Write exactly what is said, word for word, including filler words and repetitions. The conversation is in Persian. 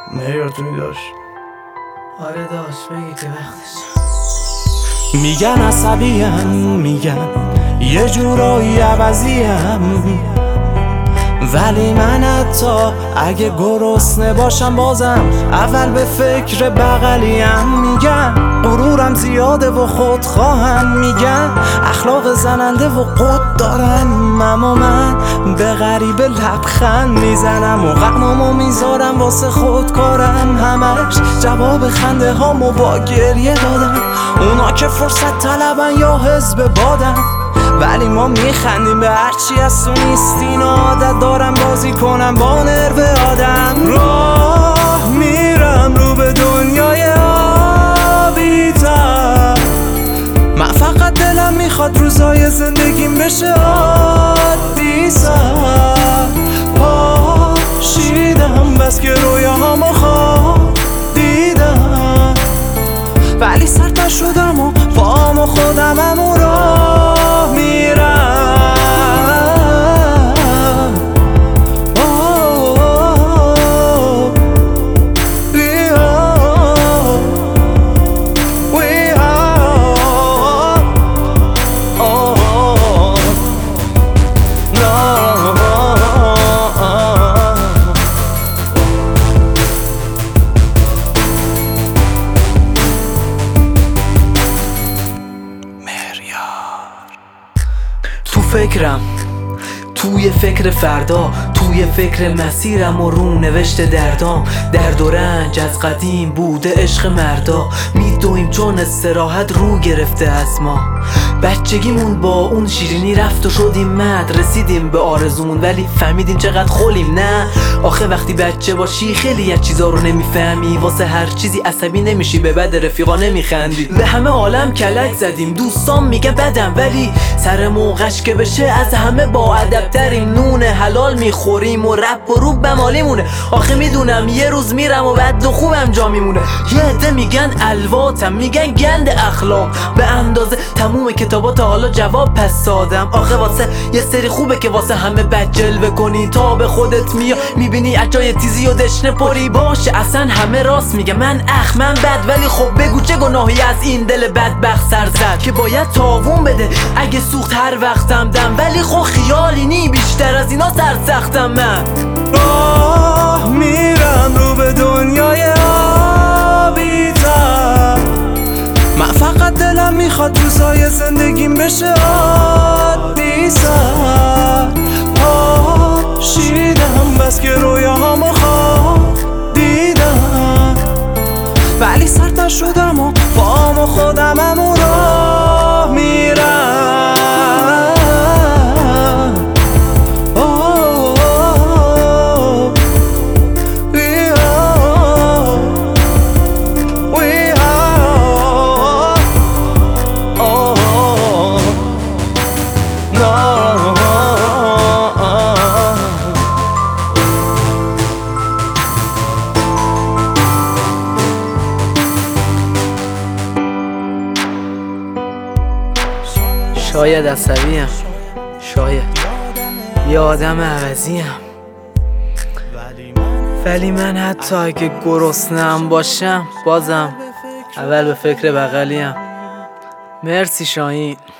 مهریاتونی داشت. آره داشت، بگی که وقتش. میگن عصبیم، میگن یه جورایی عوضیم، ولی من حتی اگه گرسنه باشم بازم اول به فکر بغلیم. میگن غرورم زیاده و خودخواهم، میگن اخلاق زننده و قد دارم، اما من به غریبه لبخند میزنم و غمامو میذارم واسه خودکارم. همش جواب خنده هامو با گریه دادم، اونا که فرصت طلبن یا حزب بادن، ولی ما میخندیم به هرچی از تو نیستین. عادت دارم بازی کنم با نرو آدم. راه میرم رو به دنیای آبی‌تر، من فقط دلم میخواد روزای زندگیم بشه عادی سر. پاشیدم بس که رویاهامو خواب دیدم، ولی سرد نشدم و پامو خودمم و راه میرم. تو فکرم، توی فکر فردا، توی فکر مسیرم و رو نوشت دردام. درد و رنج از قدیم بوده عشق مردا، میدویم چون استراحت رو گرفته از ما. بچگیمون با اون شیرینی رفت و شدیم مد، رسیدیم به آرزومون ولی فهمیدیم چقدر خولیم. نه آخه وقتی بچه باشی خیلی از چیزا رو نمیفهمی، واسه هر چیزی عصبی نمیشی، به بد رفیقا نمیخندی. به همه عالم کلک زدیم، دوستان میگه بدم، ولی سر موقعش که بشه از همه با ادب تریم. نون حلال میخوریم و رب و روب بمالیمونه. آخه میدونم یه روز میرم و بد و خوبم جا میمونه. یه عده میگن الواتم، میگن گند اخلاق، به اندازه تموم کتابات حالا جواب پس دادم. آخه واسه یه سری خوبه که واسه همه بد جلوه کنی، تا به خودت میای میبینی اجای تیزی و دشنه پری. باشه اصلا همه راست میگه، من اخ من بد، ولی خب بگو چه گناهی از این دل بدبخت سر زد که باید تاوون بده اگه سوخت هر وقتم دم. ولی خب خیالی نی، بیشتر از اینا سرسختم من. راه میرم رو به دنیای آبی‌تر، من فقط دلم میخواد روزای زندگیم بشه عادی سر. پاشیدم بس که رویاهامو خواب دیدم، ولی سرد نشدم و پامو خودمم و راه میرم. شاید عصبیم، شاید یه آدم عوضیم، ولی من حتی اگه گرسنه‌ام باشم بازم اول به فکر بغلیم. مرسی شاهین.